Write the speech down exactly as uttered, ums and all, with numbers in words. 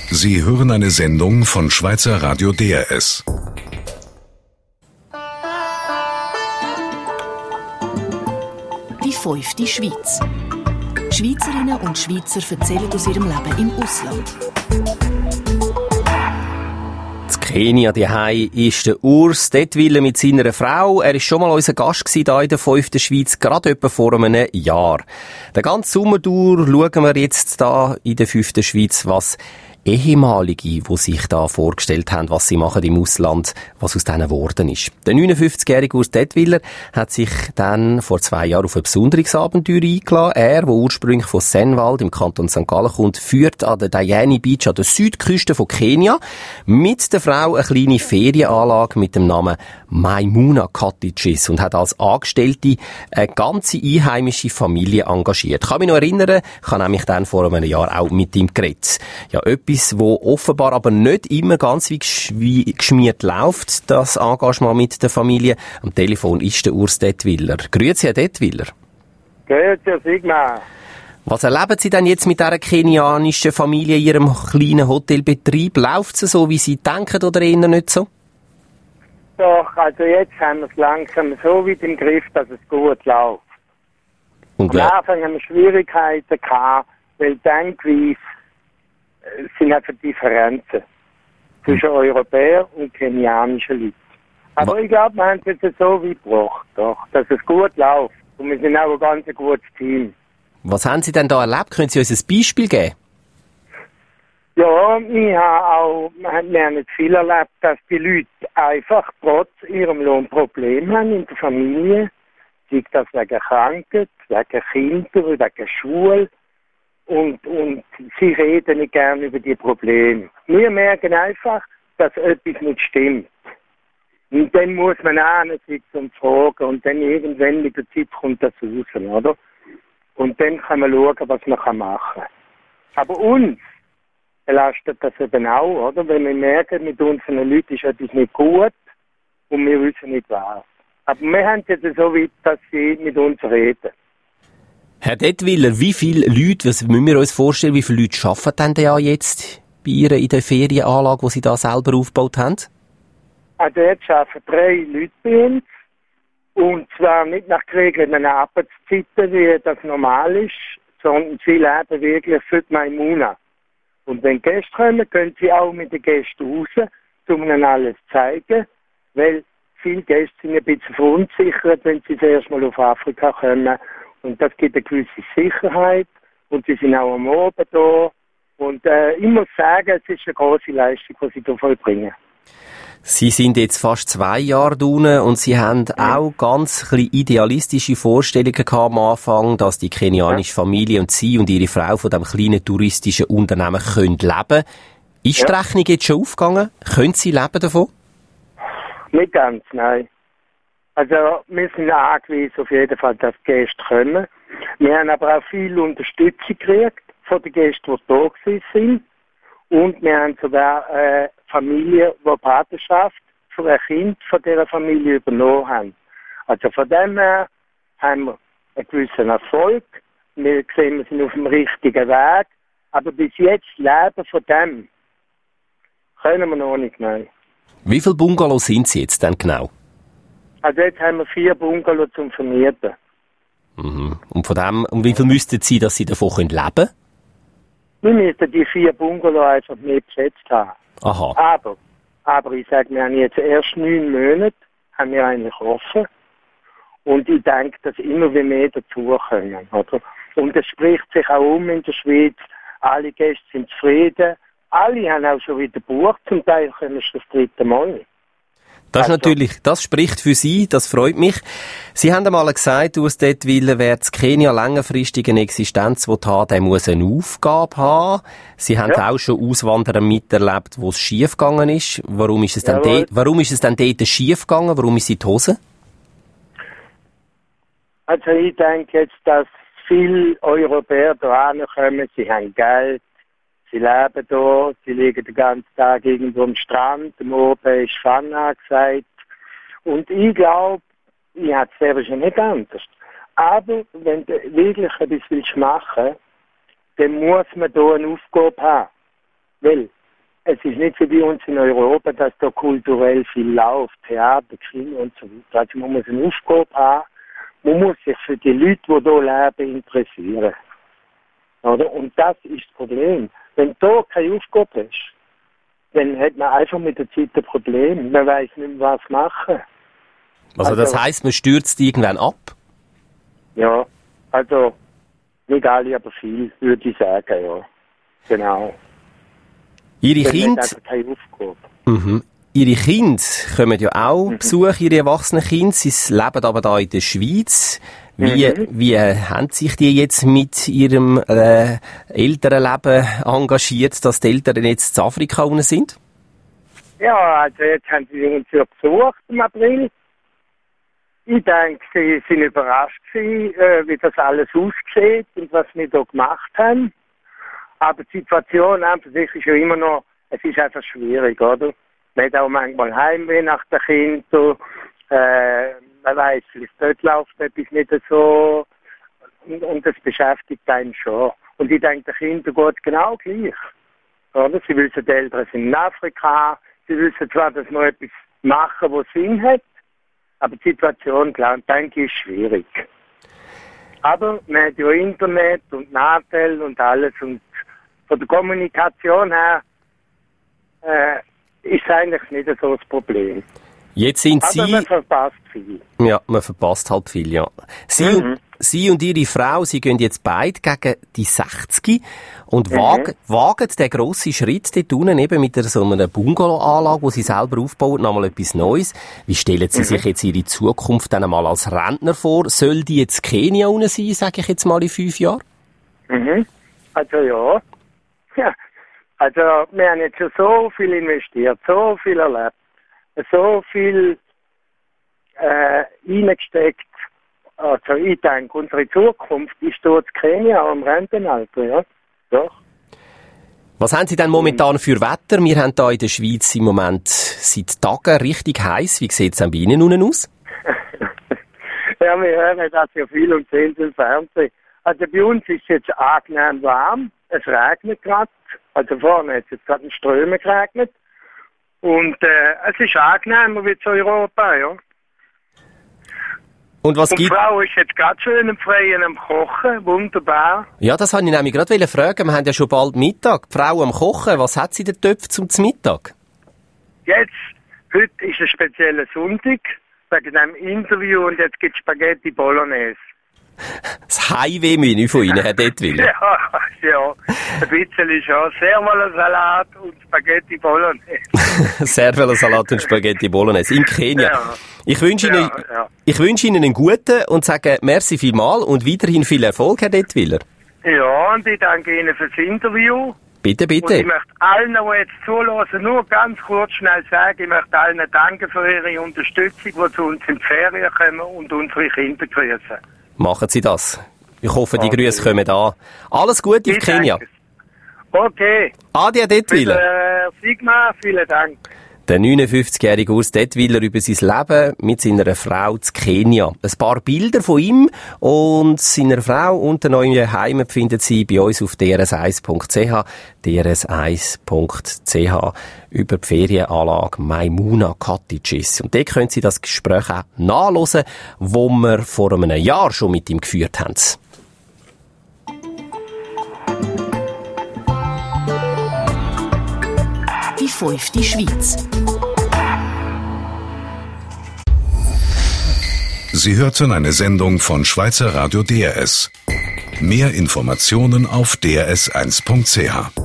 Sie hören eine Sendung von Schweizer Radio D R S. Die fünfte Schweiz. Schweizerinnen und Schweizer erzählen aus ihrem Leben im Ausland. In Kenia daheim ist der Urs Dettwiller mit seiner Frau. Er war schon mal unser Gast hier in der fünften Schweiz, gerade etwa vor einem Jahr. Den ganzen Sommer durch schauen wir jetzt hier in der fünften Schweiz, was Ehemalige, die sich da vorgestellt haben, was sie machen im Ausland, was aus denen geworden ist. Der neunundfünfzigjährige Urs Dettwiller hat sich dann vor zwei Jahren auf ein besonderes Abenteuer eingeladen. Er, der ursprünglich von Senwald im Kanton Sankt Gallen kommt, führt an der Diani Beach an der Südküste von Kenia mit der Frau eine kleine Ferienanlage mit dem Namen Maimuna Cottages und hat als Angestellte eine ganze einheimische Familie engagiert. Ich kann mich noch erinnern, ich habe nämlich dann vor einem Jahr auch mit ihm geredet. Ja, etwas, wo offenbar aber nicht immer ganz wie geschmiert läuft, das Engagement mit der Familie. Am Telefon ist der Urs Dettwiller. Grüezi, Herr Dettwiller. Grüezi, Herr Sigmar. Was erleben Sie denn jetzt mit dieser kenianischen Familie in Ihrem kleinen Hotelbetrieb? Läuft es so, wie Sie denken, oder eher nicht so? Doch, also jetzt haben wir es langsam so weit im Griff, dass es gut läuft. Und Am Anfang haben wir Schwierigkeiten gehabt, weil denkweise es sind einfach Differenzen zwischen Europäern und kenianischen Leuten. Aber ich glaube, wir haben es jetzt so weit gebracht, doch, dass es gut läuft. Und wir sind auch ein ganz gutes Team. Was haben Sie denn da erlebt? Können Sie uns ein Beispiel geben? Ja, ich habe auch, wir haben nicht viel erlebt, dass die Leute einfach trotz ihrem Lohn Probleme haben in der Familie. Sei das wegen Krankheit, wegen Kinder, wegen Schule. Und, und sie reden nicht gerne über die Probleme. Wir merken einfach, dass etwas nicht stimmt. Und dann muss man sitzen und fragen und dann irgendwann mit der Zeit kommt das raus, oder? Und dann kann man schauen, was man machen kann. Aber uns belastet das eben auch, oder? Wenn wir merken, mit unseren Leuten ist etwas nicht gut und wir wissen nicht was. Aber wir haben es jetzt so weit, dass sie mit uns reden. Herr Dettwiller, wie viele Leute, was müssen wir uns vorstellen, wie viele Leute arbeiten denn ja jetzt bei Ihnen in der Ferienanlage, die Sie da selber aufgebaut haben? Also jetzt arbeiten drei Leute bei uns. Und zwar nicht nach geregelten Arbeitszeiten, wie das normal ist, sondern sie leben wirklich für die Maimuna. Und wenn Gäste kommen, können sie auch mit den Gästen raus, um ihnen alles zu zeigen, weil viele Gäste sind ein bisschen verunsichert, wenn sie das erste Mal auf Afrika kommen. Und das gibt eine gewisse Sicherheit. Und sie sind auch am Abend da. Und äh, ich muss sagen, es ist eine grosse Leistung, die sie hier vollbringen. Sie sind jetzt fast zwei Jahre da unten und Sie haben ja. auch ganz idealistische Vorstellungen gehabt am Anfang, dass die kenianische ja. Familie und Sie und Ihre Frau von diesem kleinen touristischen Unternehmen können leben. Ist ja. die Rechnung jetzt schon aufgegangen? Können Sie leben davon? Nicht ganz, nein. Also wir sind angewiesen auf jeden Fall, dass die Gäste kommen. Wir haben aber auch viel Unterstützung gekriegt von den Gästen, die da sind. Und wir haben sogar eine Familie, die Patenschaft für ein Kind von dieser Familie übernommen haben. Also von dem her haben wir einen gewissen Erfolg. Wir sehen, wir sind auf dem richtigen Weg. Aber bis jetzt leben von dem können wir noch nicht, nein. Wie viele Bungalows sind Sie jetzt denn genau? Also jetzt haben wir vier Bungalows zum Vermieten. Mhm. Und von dem, und wie viel müssten Sie, dass Sie davon leben können? Wir müssten die vier Bungalows einfach nicht besetzt haben. Aha. Aber, aber ich sage, wir haben jetzt erst neun Monate, haben wir eigentlich offen. Und ich denke, dass immer wie mehr dazukommen, oder? Und es spricht sich auch um in der Schweiz. Alle Gäste sind zufrieden. Alle haben auch schon wieder gebucht. Zum Teil kommen schon das dritte Mal. Das ist also, natürlich, das spricht für Sie, das freut mich. Sie haben einmal gesagt, Urs Dettwiller, wer in Kenia längerfristig eine Existenz haben, der muss eine Aufgabe haben. Sie haben ja. auch schon Auswanderer miterlebt, wo es schief gegangen ist. Warum ist es dann, de- warum ist es dann dort schief gegangen? Warum ist es in die Hose? Also ich denke jetzt, dass viele Europäer da kommen, sie haben Geld. Sie leben hier, sie liegen den ganzen Tag irgendwo am Strand, am Oben ist Fun angesagt. Und ich glaube, ich habe es selber schon nicht anders. Aber wenn du wirklich etwas willst machen, dann muss man hier eine Aufgabe haben. Weil es ist nicht so wie uns in Europa, dass da kulturell viel läuft, Theater, Kino und so weiter. Also man muss eine Aufgabe haben, man muss sich für die Leute, die hier leben, interessieren. Oder? Und das ist das Problem. Wenn du da keine Aufgabe hast, dann hat man einfach mit der Zeit ein Problem. Man weiß nicht mehr, was machen. Also, also das heisst, man stürzt irgendwann ab? Ja, also nicht alle, aber viel, würde ich sagen, ja. Genau. Ihre Kinder... keine Aufgabe. Mhm. Ihre Kinder kommen ja auch mhm. besuchen, ihre erwachsenen Kinder. Sie leben aber da in der Schweiz. Wie, mhm. wie äh, haben sich die jetzt mit ihrem äh, Elternleben engagiert, dass die Eltern jetzt in Afrika unten sind? Ja, also jetzt haben sie uns ja besucht im April. Ich denke, sie sind überrascht gewesen, äh, wie das alles aussieht und was wir da gemacht haben. Aber die Situation an für sich ist ja immer noch, es ist einfach schwierig, oder? Man hat auch manchmal Heimweh nach den Kindern. Äh, man weiss, vielleicht dort läuft etwas nicht so. Und, und das beschäftigt einen schon. Und ich denke, den Kindern geht es genau gleich. Oder? Sie wissen, die Eltern sind in Afrika. Sie wissen zwar, dass man etwas machen, was Sinn hat. Aber die Situation, klar, denke ich, ist schwierig. Aber man hat ja Internet und Nachteile und alles. Und von der Kommunikation her äh, ist eigentlich nicht so das Problem. Jetzt sind Aber Sie... man verpasst viel. Ja, man verpasst halt viel, ja. Sie, mhm. und, Sie und Ihre Frau, Sie gehen jetzt beide gegen die sechzig und mhm. wagen, wagen den grossen Schritt dort unten eben mit so einer Bungalow-Anlage, die Sie selber aufbauen, nochmal etwas Neues. Wie stellen Sie mhm. sich jetzt Ihre Zukunft dann einmal als Rentner vor? Soll die jetzt Kenia unten sein, sage ich jetzt mal in fünf Jahren? Mhm. Also ja. Ja. Also wir haben jetzt schon so viel investiert, so viel erlebt, so viel äh, reingesteckt. Also ich denke, unsere Zukunft ist dort in Kenia am Rentenalter, ja. Doch. Was haben Sie denn momentan für Wetter? Wir haben hier in der Schweiz im Moment seit Tagen richtig heiß. Wie sieht es denn bei Ihnen unten aus? Ja, wir hören das ja viel und sehen es im Fernsehen. Also bei uns ist es jetzt angenehm warm. Es regnet gerade. Also vorne hat es jetzt gerade in Strömen geregnet. Und äh, es ist angenehmer wie zu Europa, ja. Und was und gibt... die Frau ist jetzt gerade schön im Freien am Kochen, wunderbar. Ja, das wollte ich nämlich gerade fragen. Wir haben ja schon bald Mittag. Die Frau am Kochen, was hat sie den Töpf zum Mittag? Jetzt, heute ist ein spezieller Sonntag, wegen einem Interview und jetzt gibt es Spaghetti Bolognese. Das Heimweh-Menü von Ihnen, Herr Dettwiller. Ja, ja. Ein bisschen schon. Servola-Salat und Spaghetti Bolognese. Servola-Salat und Spaghetti Bolognese in Kenia. Ja. Ich wünsche Ihnen, ja, ja. ich wünsche Ihnen einen guten und sage merci vielmal und weiterhin viel Erfolg, Herr Dettwiller. Ja, und ich danke Ihnen fürs Interview. Bitte, bitte. Und ich möchte allen, die jetzt zuhören, nur ganz kurz schnell sagen, ich möchte allen danken für Ihre Unterstützung, die zu uns in die Ferien kommen und unsere Kinder grüßen. Machen Sie das. Ich hoffe, die okay. Grüße kommen an. Alles Gute auf Kenia. Okay. Adi, Herr Dettwiller. Äh, Sigma, vielen Dank. Der neunundfünfzigjährige Urs Dettwiller über sein Leben mit seiner Frau zu Kenia. Ein paar Bilder von ihm und seiner Frau und der neuen Heimat finden Sie bei uns auf d r s eins punkt c h, d r s eins punkt c h über die Ferienanlage Maimuna Cottages. Und dort können Sie das Gespräch auch nachhören, das wir vor einem Jahr schon mit ihm geführt haben. Die fünfte Schweiz. Sie hörten eine Sendung von Schweizer Radio D R S. Mehr Informationen auf d r s eins punkt c h.